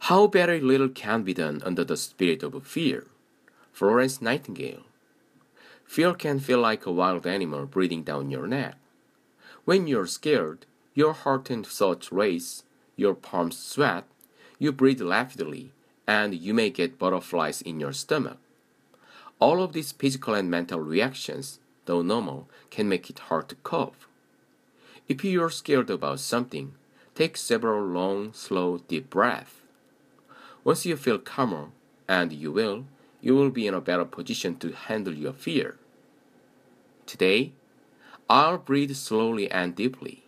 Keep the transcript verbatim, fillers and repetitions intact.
How very little can be done under the spirit of fear. Florence Nightingale. Fear can feel like a wild animal breathing down your neck. When you're scared, your heart and thoughts race, your palms sweat, you breathe rapidly, and you may get butterflies in your stomach. All of these physical and mental reactions, though normal, can make it hard to cope. If you're scared about something, take several long, slow, deep breaths. Once you feel calmer, and you will, you will be in a better position to handle your fear. Today, I'll breathe slowly and deeply.